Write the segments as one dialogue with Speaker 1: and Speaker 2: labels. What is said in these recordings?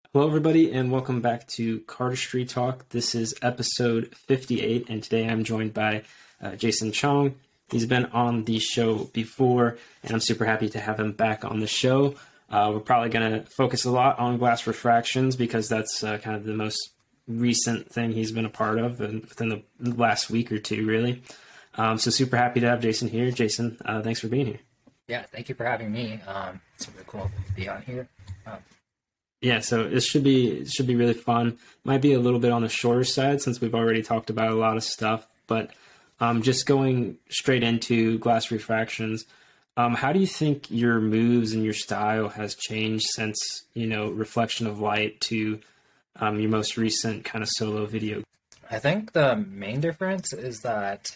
Speaker 1: Hello, everybody, and welcome back to Cardistry Talk. This is episode 58, and today I'm joined by Jason Chong. He's been on the show before, and I'm super happy to have him back on the show. We're probably going to focus a lot on glass refractions because that's kind of the most recent thing he's been a part of within the last week or two, really. So super happy to have Jason here. Jason, thanks for being here.
Speaker 2: Yeah, thank you for having me. It's really cool to be on here.
Speaker 1: Yeah, so it should be really fun. Might be a little bit on the shorter side since we've already talked about a lot of stuff, but just going straight into glass refractions, how do you think your moves and your style has changed since, Reflection of Light to your most recent kind of solo video?
Speaker 2: I think the main difference is that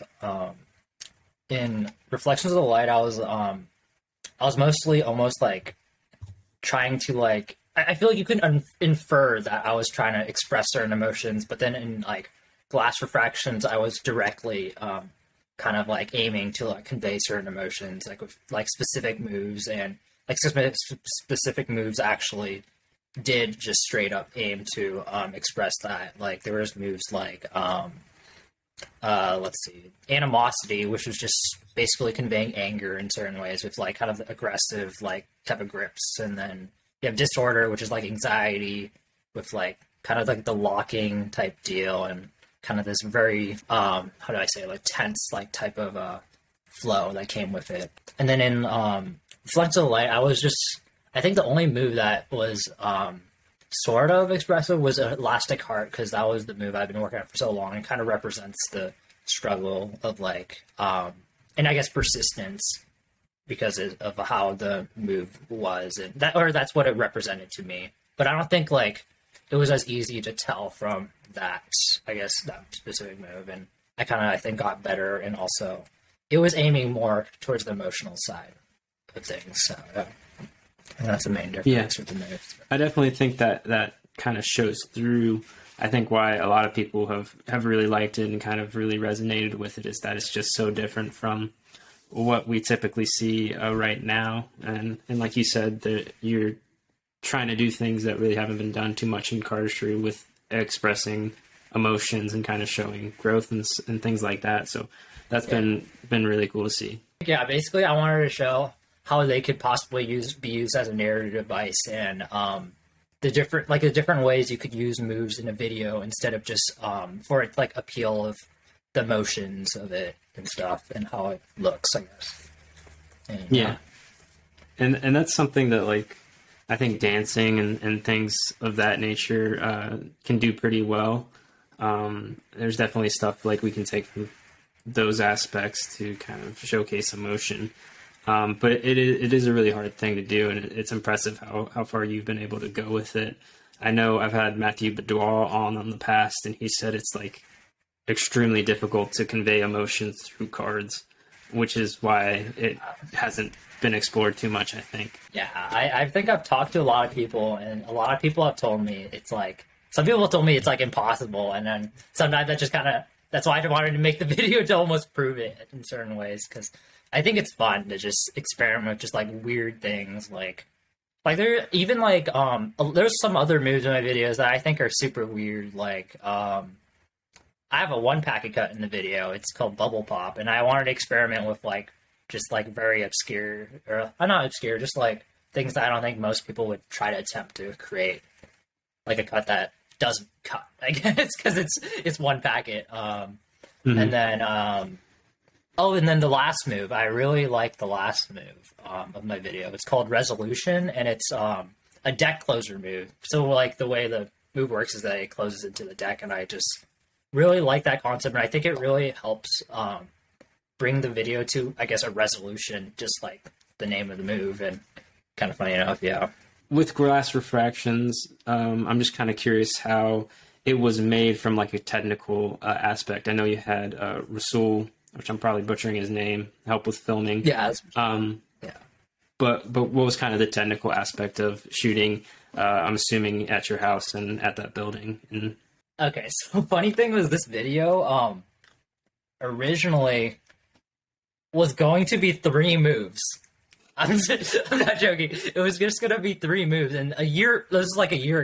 Speaker 2: in Reflections of the Light, I was mostly almost like trying to like. I feel like you can infer that I was trying to express certain emotions, but then in like glass refractions, I was directly kind of like aiming to like convey certain emotions, like with like specific moves, and like specific moves actually did just straight up aim to express that. Like there was moves like let's see, Animosity, which was just basically conveying anger in certain ways with like kind of aggressive like type of grips, and then you have Disorder, which is like anxiety with like kind of like the locking type deal and kind of this very how do I say, like tense like type of flow that came with it. And then in Reflections of the Light, I think the only move that was sort of expressive was Elastic Heart, because that was the move I've been working on for so long and kind of represents the struggle of like and I guess persistence because of how the move was, and that's what it represented to me. But I don't think like it was as easy to tell from that, I guess, that specific move. And I think got better, and also it was aiming more towards the emotional side of things. So and that's the main difference with the moves.
Speaker 1: I definitely think that kind of shows through. I think why a lot of people have really liked it and kind of really resonated with it is that it's just so different from what we typically see right now. And like you said, that you're trying to do things that really haven't been done too much in cardistry with expressing emotions and kind of showing growth and things like that. So that's been really cool to see.
Speaker 2: Yeah, basically I wanted to show how they could possibly be used as a narrative device, and the different ways you could use moves in a video instead of just for it like appeal of the emotions of it and stuff and how it looks, I guess. And,
Speaker 1: yeah. And that's something that like I think dancing and things of that nature can do pretty well. There's definitely stuff like we can take from those aspects to kind of showcase emotion. But it is a really hard thing to do, and it's impressive how far you've been able to go with it. I know I've had Matthew Boudoir on the past, and he said it's like extremely difficult to convey emotions through cards, which is why it hasn't been explored too much, I think.
Speaker 2: Yeah, I think I've talked to a lot of people, and a lot of people have told me it's like, some people have told me it's like impossible, and then sometimes that just kind of, that's why I wanted to make the video to almost prove it in certain ways, because I think it's fun to just experiment with just like weird things, like there even like there's some other moves in my videos that I think are super weird, like I have a one packet cut in the video. It's called Bubble Pop, and I wanted to experiment with like just like very obscure, or not obscure, just like things that I don't think most people would try to attempt to create, like a cut that doesn't cut, I guess, because it's one packet. And then and then the last move, I really like the last move of my video. It's called Resolution, and it's a deck closer move. So like the way the move works is that it closes into the deck, and I just really like that concept, and I think it really helps bring the video to, I guess, a resolution, just like the name of the move, and kind of funny enough, yeah.
Speaker 1: With glass refractions, I'm just kind of curious how it was made from like a technical aspect. I know you had Rasul, which I'm probably butchering his name, help with filming.
Speaker 2: Yeah.
Speaker 1: Yeah. But what was kind of the technical aspect of shooting? I'm assuming at your house and at that building. And
Speaker 2: okay, so funny thing was this video originally was going to be 3 moves. I'm not joking. It was just going to be 3 moves. And this was like a year ago.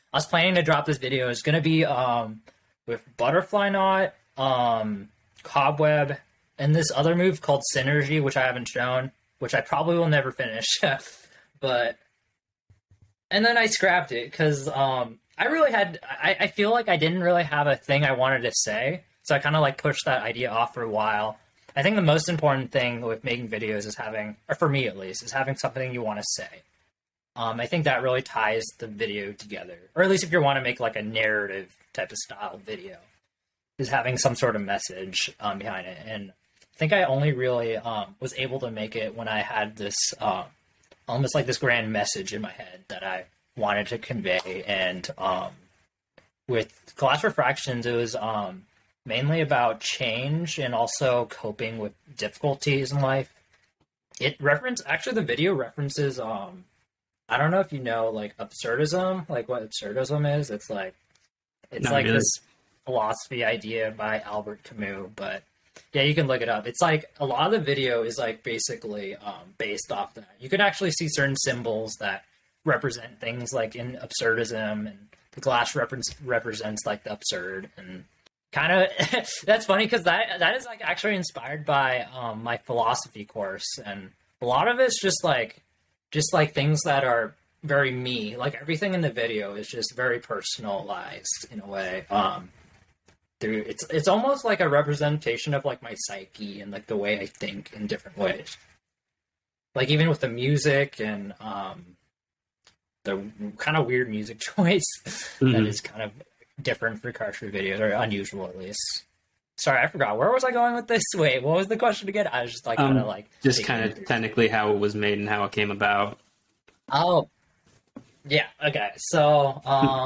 Speaker 2: I was planning to drop this video. It's gonna be with Butterfly Knot, Cobweb, and this other move called Synergy, which I haven't shown, which I probably will never finish. But and then I scrapped it because I really had I feel like I didn't really have a thing I wanted to say, so I kind of like pushed that idea off for a while. I think the most important thing with making videos is having, or for me at least, is having something you want to say. I think that really ties the video together, or at least if you want to make like a narrative type of style video, is having some sort of message behind it. And I think I only really was able to make it when I had this almost like this grand message in my head that I wanted to convey. And with Glass Refractions, it was mainly about change and also coping with difficulties in life. Actually the video references I don't know if you know like absurdism, like what absurdism is. It's like
Speaker 1: Not really.
Speaker 2: this philosophy idea by Albert Camus, but yeah, you can look it up. It's like a lot of the video is like basically based off that. You can actually see certain symbols that represent things like in absurdism, and the glass represents like the absurd, and kind of that's funny because that is like actually inspired by my philosophy course, and a lot of it's just like things that are very me. Like everything in the video is just very personalized in a way. It's almost like a representation of like my psyche and like the way I think in different ways. Like even with the music and the kind of weird music choice that is kind of different for Cartridge videos, or unusual at least. Sorry, I forgot. Where was I going with this? Wait, what was the question again? I was just like kind of like
Speaker 1: just kind of technically how it was made and how it came about.
Speaker 2: Oh, yeah. Okay. So,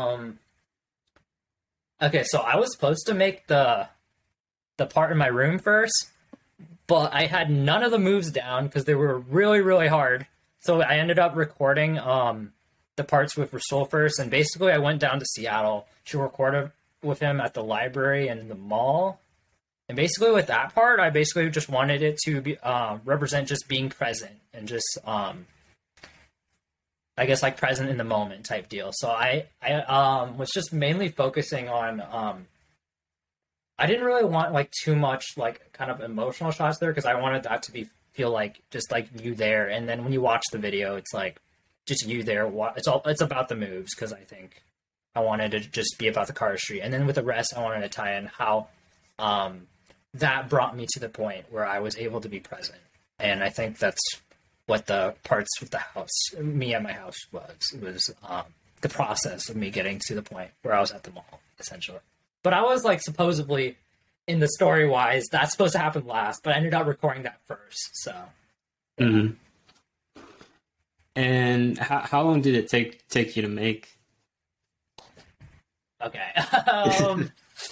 Speaker 2: okay. So I was supposed to make the part in my room first, but I had none of the moves down because they were really, really hard. So I ended up recording the parts with Rasul first, and basically I went down to Seattle to record with him at the library and the mall. And basically with that part, I basically just wanted it to be represent just being present and just I guess like present in the moment type deal. So I was just mainly focusing on I didn't really want like too much like kind of emotional shots there, because I wanted that to feel like just like you there, and then when you watch the video, it's like just you there. It's about the moves, because I think I wanted to just be about the cardistry, and then with the rest, I wanted to tie in how that brought me to the point where I was able to be present, and I think that's what the parts with the house, me at my house, was the process of me getting to the point where I was at the mall, essentially. But I was like supposedly in the story wise, that's supposed to happen last, but I ended up recording that first. So. Yeah.
Speaker 1: Mm-hmm. And how long did it take you to make?
Speaker 2: Okay.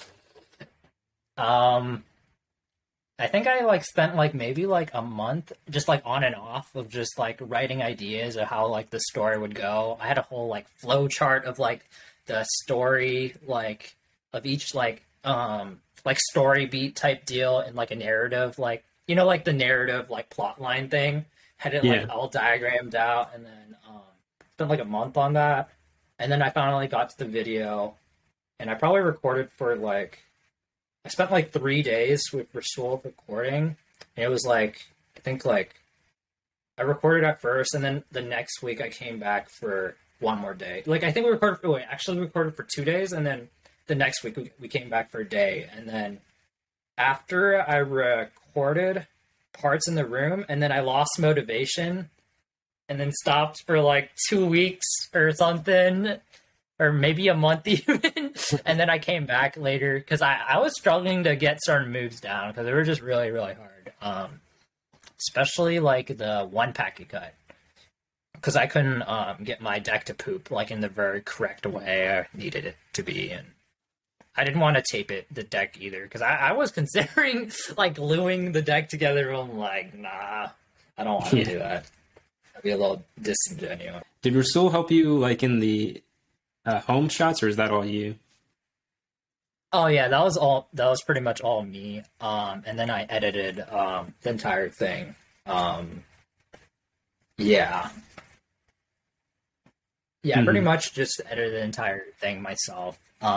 Speaker 2: I think I like spent like maybe like a month just like on and off of just like writing ideas of how like the story would go. I had a whole like flow chart of like the story, like of each like story beat type deal, and like a narrative, like, you know, like the narrative like plot line thing, had it like all diagrammed out, and then spent like a month on that, and then I finally got to the video, and I probably recorded for like, I spent like 3 days with Rasul recording, and it was like, I think like I recorded at first, and then the next week I came back for one more day. Like I think we recorded for 2 days, and then the next week we came back for a day, and then after I recorded parts in the room, and then I lost motivation, and then stopped for like 2 weeks or something, or maybe a month even, and then I came back later because I was struggling to get certain moves down because they were just really, really hard, especially like the one packet cut, because I couldn't get my deck to poop like in the very correct way I needed it to be, and I didn't want to tape the deck either, because I was considering like gluing the deck together, but I'm like, nah, I don't want to do that. That'd be a little disingenuous.
Speaker 1: Did Rasul help you like in the home shots, or is that all you?
Speaker 2: Oh yeah, that was pretty much all me. And then I edited the entire thing. Yeah. Yeah, pretty much just edited the entire thing myself.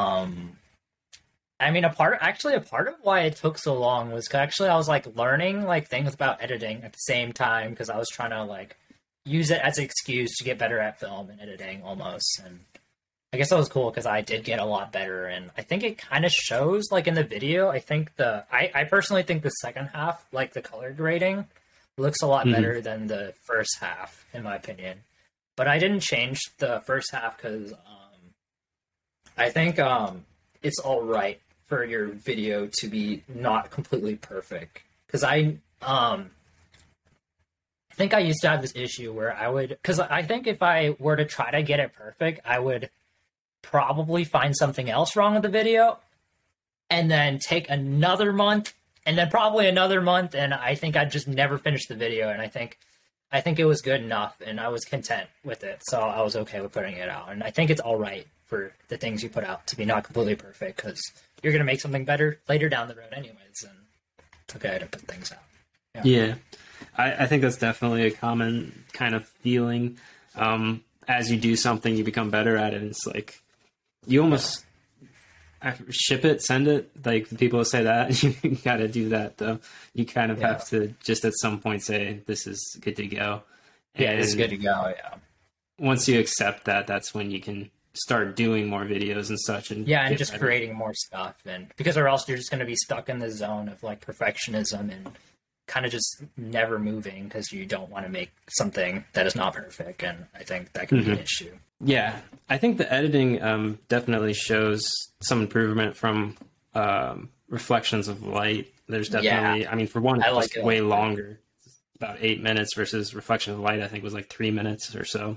Speaker 2: I mean, a part of why it took so long was 'cause actually I was like learning like things about editing at the same time because I was trying to like use it as an excuse to get better at film and editing almost. And I guess that was cool because I did get a lot better, and I think it kind of shows like in the video. I think I personally think the second half, like the color grading, looks a lot better than the first half in my opinion. But I didn't change the first half because I think it's all right for your video to be not completely perfect. Because I think I used to have this issue where because I think if I were to try to get it perfect, I would probably find something else wrong with the video, and then take another month, and then probably another month, and I think I'd just never finish the video. And I think it was good enough, and I was content with it, so I was okay with putting it out. And I think it's all right for the things you put out to be not completely perfect, because you're going to make something better later down the road anyways, and it's okay to put things out.
Speaker 1: Yeah. I think that's definitely a common kind of feeling. As you do something, you become better at it. And it's like, you almost ship it, send it. Like the people who say that, you got to do that though. You kind of have to just at some point say, this is good to go.
Speaker 2: Yeah, this is good to go. Yeah.
Speaker 1: Once you accept that, that's when you can start doing more videos and such. And
Speaker 2: just better. Creating more stuff. And because or else you're just going to be stuck in the zone of like perfectionism and kind of just never moving because you don't want to make something that is not perfect. And I think that can be an issue. Yeah.
Speaker 1: I think the editing definitely shows some improvement from reflections of light. There's definitely, I mean, for one, it's like way longer. It's about 8 minutes versus reflection of light, I think was like 3 minutes or so.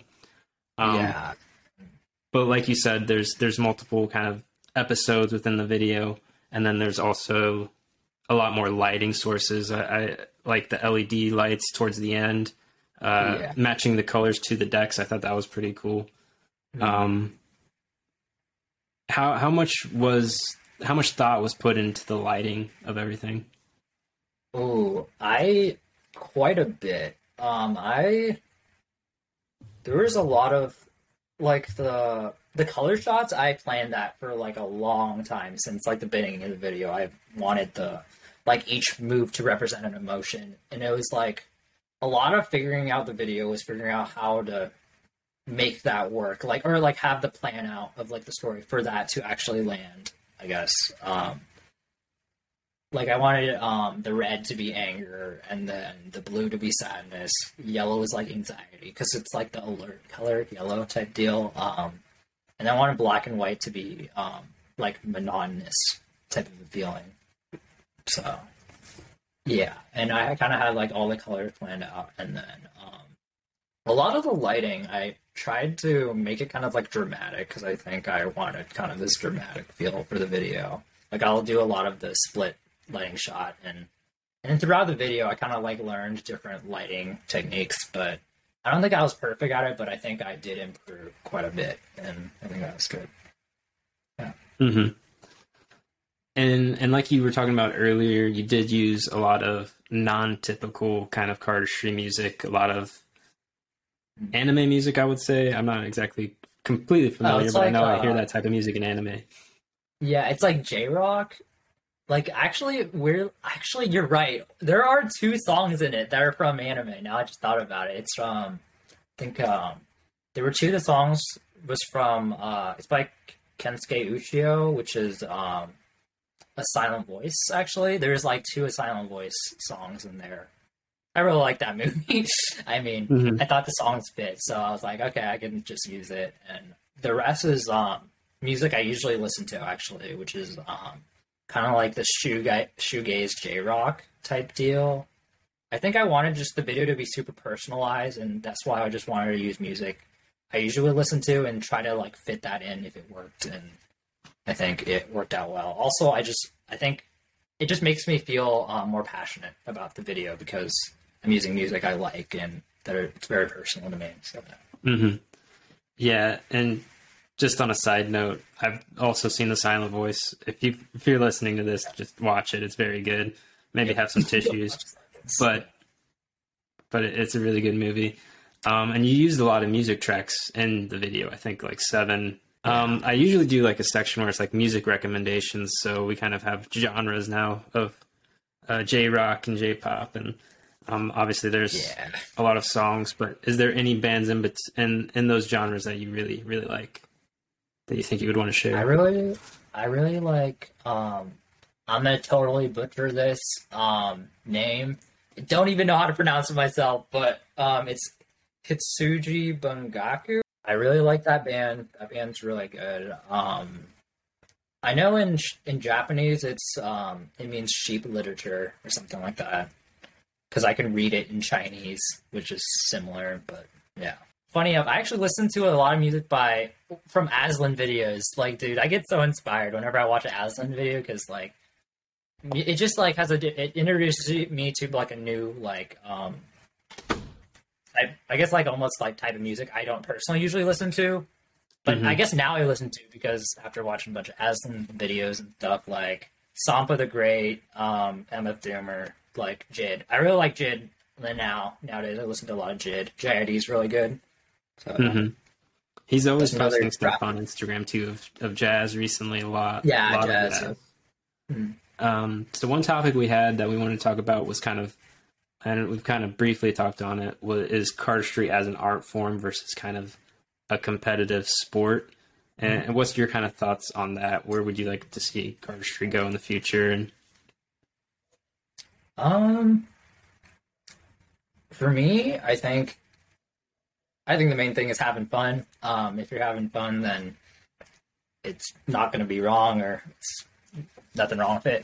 Speaker 1: But like you said, there's multiple kind of episodes within the video. And then there's also a lot more lighting sources. I like the LED lights towards the end, matching the colors to the decks. I thought that was pretty cool. How much thought was put into the lighting of everything?
Speaker 2: Oh, quite a bit. There was a lot of like the color shots. I planned that for like a long time since like the beginning of the video. I wanted each move to represent an emotion, and it was like a lot of figuring out the video was figuring out how to make that work, or have the plan out of like the story for that to actually land, I guess. I wanted the red to be anger, and then the blue to be sadness. Yellow is like anxiety because it's like the alert color, yellow type deal. And I wanted black and white to be like monotonous type of a feeling. So yeah, and I kind of had like all the colors planned out, and then a lot of the lighting I tried to make it kind of like dramatic because I think I wanted kind of this dramatic feel for the video. Like I'll do a lot of the split lighting shot, and then throughout the video I kind of like learned different lighting techniques, but I don't think I was perfect at it, but I think I did improve quite a bit, and I think that was good. Yeah.
Speaker 1: Mm-hmm. And like you were talking about earlier, you did use a lot of non-typical kind of cardistry music, a lot of anime music, I would say. I'm not exactly completely familiar, but I know I hear that type of music in anime.
Speaker 2: Yeah, it's like J-rock. Like, actually, you're right. There are 2 songs in it that are from anime. Now I just thought about it. It's from, I think, there were 2 of the songs was from, it's by Kensuke Uchio, which is, a silent voice, actually. There's like 2 A Silent Voice songs in there. I really like that movie. I mean, I thought the songs fit, so I was like, okay, I can just use it. And the rest is music I usually listen to, actually, which is kind of like the shoegaze J-rock type deal. I think I wanted just the video to be super personalized, and that's why I just wanted to use music I usually listen to and try to like fit that in if it worked, and I think it worked out well. Also, I think it just makes me feel more passionate about the video because I'm using music I like and that it's very personal to me. So.
Speaker 1: Yeah, and just on a side note, I've also seen The Silent Voice. If you're listening to this, just watch it. It's very good. Maybe have some tissues, but it's a really good movie. And you used a lot of music tracks in the video, I think like 7.
Speaker 2: Yeah.
Speaker 1: I usually do like a section where it's like music recommendations. So we kind of have genres now of J-rock and J-pop. And obviously there's a lot of songs, but is there any bands in those genres that you really, really like that you think you would want to share?
Speaker 2: I really like, I'm gonna totally butcher this, name. I don't even know how to pronounce it myself, but, it's Hitsuji Bungaku. I really like that band. That band's really good. I know in Japanese it's it means sheep literature or something like that, because I can read it in Chinese, which is similar. But yeah, funny enough, I actually listen to a lot of music from Aslan videos. Like, dude, I get so inspired whenever I watch an Aslan video because like it just like it introduces me to like a new like I guess like almost like type of music I don't personally usually listen to, but I guess now I listen to because after watching a bunch of Aslan videos and stuff like Sampa the Great, MF Doomer, like Jid. I really like Jid. And nowadays I listen to a lot of Jid. JID is really good. So,
Speaker 1: He's always posting stuff on Instagram too of jazz recently. A lot.
Speaker 2: Yeah,
Speaker 1: a lot
Speaker 2: jazz.
Speaker 1: Of jazz. So one topic we had that we wanted to talk about was kind of, and we've kind of briefly talked on it, is cardistry as an art form versus kind of a competitive sport. And what's your kind of thoughts on that? Where would you like to see cardistry go in the future? And
Speaker 2: for me, I think the main thing is having fun. If you're having fun, then it's not going to be wrong, or it's nothing wrong with it.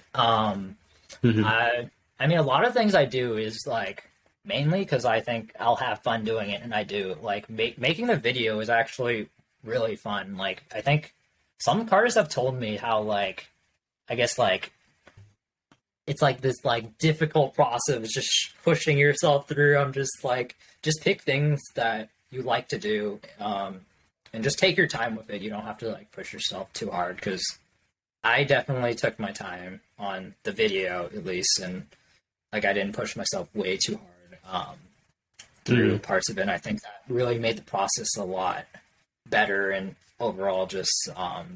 Speaker 2: I mean, a lot of things I do is like mainly because I think I'll have fun doing it, and I do. Like making the video is actually really fun. Like I think some artists have told me how like I guess like it's like this like difficult process of just pushing yourself through. I'm just like just pick things that you like to do, and just take your time with it. You don't have to like push yourself too hard, because I definitely took my time on the video at least, and like I didn't push myself way too hard through parts of it. And I think that really made the process a lot better, and overall just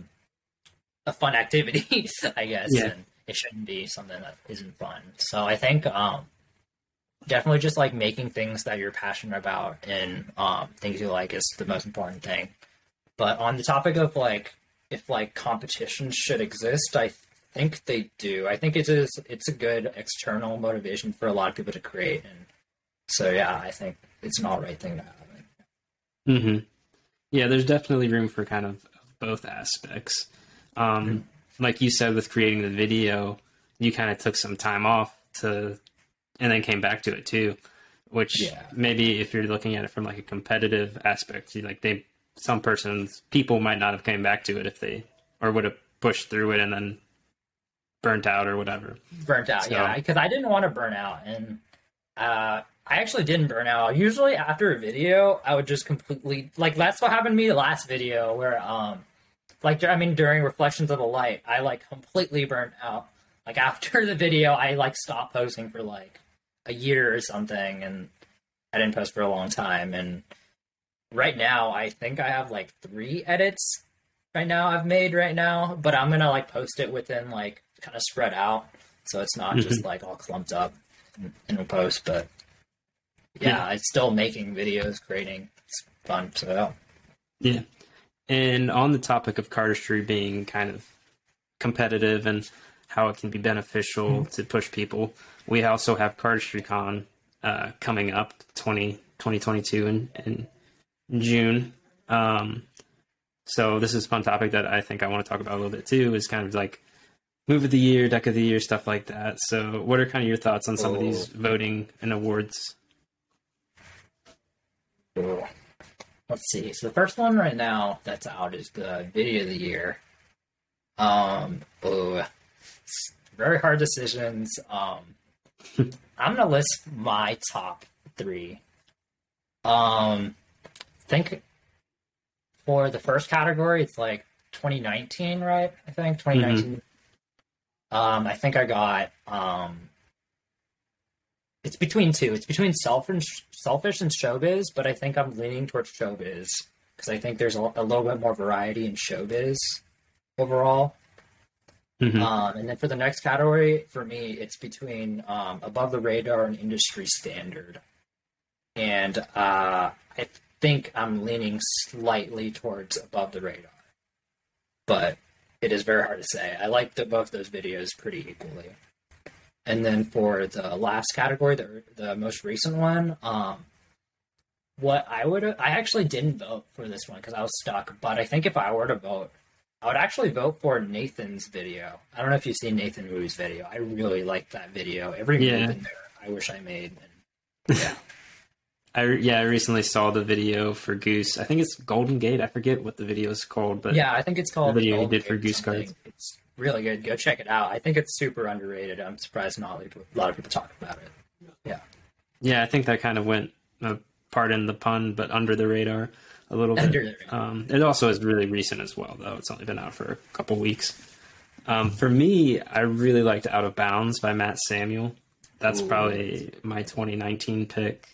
Speaker 2: a fun activity, I guess.
Speaker 1: Yeah.
Speaker 2: And it shouldn't be something that isn't fun. So I think definitely just like making things that you're passionate about and things you like is the most important thing. But on the topic of like if like competitions should exist, I think they do. I think it's a good external motivation for a lot of people to create, and so yeah, I think it's an all right thing to have.
Speaker 1: Yeah, there's definitely room for kind of both aspects. Like you said, with creating the video, you kind of took some time off and then came back to it too, which maybe if you're looking at it from like a competitive aspect, people might not have came back to it or would have pushed through it and then burnt out or whatever.
Speaker 2: Yeah, because I didn't want to burn out, and I actually didn't burn out. Usually after a video, I would just completely like that's what happened to me the last video where during Reflections of the Light, I like completely burnt out. Like after the video, I like stopped posting for like a year or something, and I didn't post for a long time. And right now, I think I have like 3 edits I've made right now, but I'm gonna like post it within like kind of spread out, so it's not just like all clumped up in a post. But yeah, it's still making videos, creating. It's fun. So
Speaker 1: yeah. And on the topic of cardistry being kind of competitive and how it can be beneficial to push people, we also have CardistryCon coming up 2022 in June. So this is a fun topic that I think I want to talk about a little bit too, is kind of like move of the year, deck of the year, stuff like that. So what are kind of your thoughts on some of these voting and awards?
Speaker 2: Cool. Let's see. So the first one right now that's out is the video of the year. Very hard decisions. I'm gonna list my top 3. Think for the first category, it's like 2019, right? I think 2019. I think I got it's between two. It's between selfish and showbiz, but I think I'm leaning towards showbiz because I think there's a little bit more variety in showbiz overall.
Speaker 1: Mm-hmm.
Speaker 2: And then for the next category, for me, it's between above the radar and industry standard. And I think I'm leaning slightly towards above the radar. But it is very hard to say. I like both those videos pretty equally. And then for the last category, the most recent one, I actually didn't vote for this one because I was stuck. But I think if I were to vote, I would actually vote for Nathan's video. I don't know if you've seen Nathan Wu's video. I really liked that video. Every move in there, I wish I made. And, yeah.
Speaker 1: I recently saw the video for Goose. I think it's Golden Gate. I forget what the video is called, but
Speaker 2: yeah, I think it's called
Speaker 1: the video
Speaker 2: Golden
Speaker 1: he did for
Speaker 2: Gate
Speaker 1: Goose
Speaker 2: something.
Speaker 1: Cards.
Speaker 2: It's really good. Go check it out. I think it's super underrated. I'm surprised not a lot of people talk about it. Yeah.
Speaker 1: Yeah, I think that kind of went, pardon the pun, but under the radar a little bit. It also is really recent as well, though. It's only been out for a couple weeks. For me, I really liked Out of Bounds by Matt Samuel. That's probably my 2019 pick.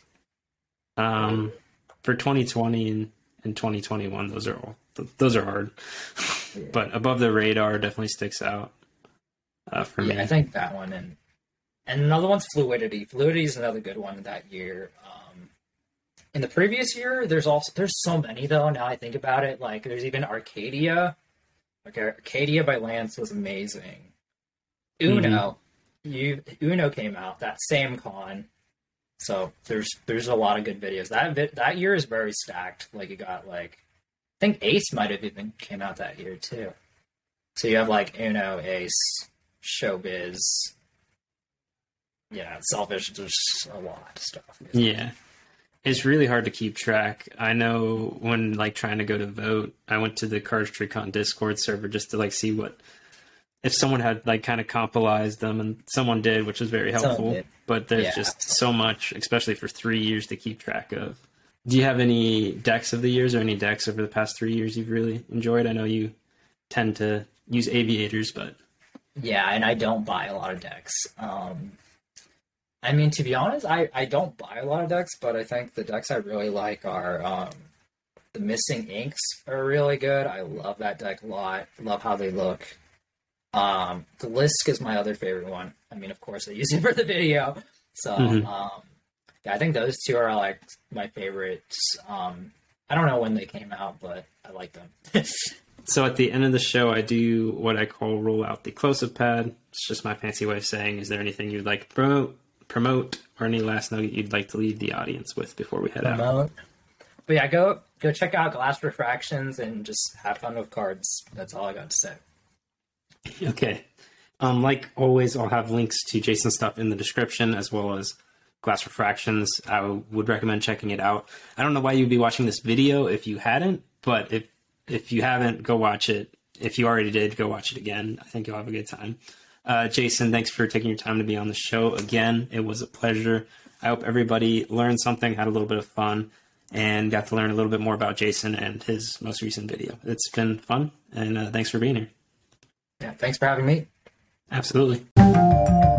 Speaker 1: For 2020 and 2021, those are hard.
Speaker 2: Yeah.
Speaker 1: But Above the Radar definitely sticks out for me.
Speaker 2: I think that one and another one's Fluidity. Fluidity is another good one that year. In the previous year, there's so many though. Now I think about it, like there's even Arcadia. Like Arcadia by Lance was amazing. Uno, Uno came out that same con. So there's a lot of good videos. That year is very stacked. Like you got I think Ace might have even came out that year too. So you have Uno, Ace, Showbiz. Yeah, Selfish. There's a lot of stuff.
Speaker 1: Yeah, it's really hard to keep track. I know when trying to go to vote, I went to the CardistryCon Discord server just to see if someone had kind of compilized them, and someone did, which was very helpful. But there's just so much, especially for 3 years, to keep track of. Do you have any decks of the years or any decks over the past 3 years you've really enjoyed? I know you tend to use Aviators, but
Speaker 2: yeah, and I don't buy a lot of decks. I mean, to be honest, I don't buy a lot of decks, but I think the decks I really like are the Missing Inks are really good. I love that deck a lot. Love how they look. Glisk is my other favorite one. I mean, of course, I use it for the video. So, yeah, I think those two are my favorites. I don't know when they came out, but I like them.
Speaker 1: So at the end of the show, I do what I call roll out the close-up pad. It's just my fancy way of saying, is there anything you'd like to promote or any last nugget you'd like to leave the audience with before we head out?
Speaker 2: But yeah, go check out Glass Refractions and just have fun with cards. That's all I got to say.
Speaker 1: Okay. Like always, I'll have links to Jason's stuff in the description as well as Glass Refractions. I would recommend checking it out. I don't know why you'd be watching this video if you hadn't, but if you haven't, go watch it. If you already did, go watch it again. I think you'll have a good time. Jason, thanks for taking your time to be on the show again. It was a pleasure. I hope everybody learned something, had a little bit of fun, and got to learn a little bit more about Jason and his most recent video. It's been fun, and thanks for being here.
Speaker 2: Yeah, thanks for having me.
Speaker 1: Absolutely.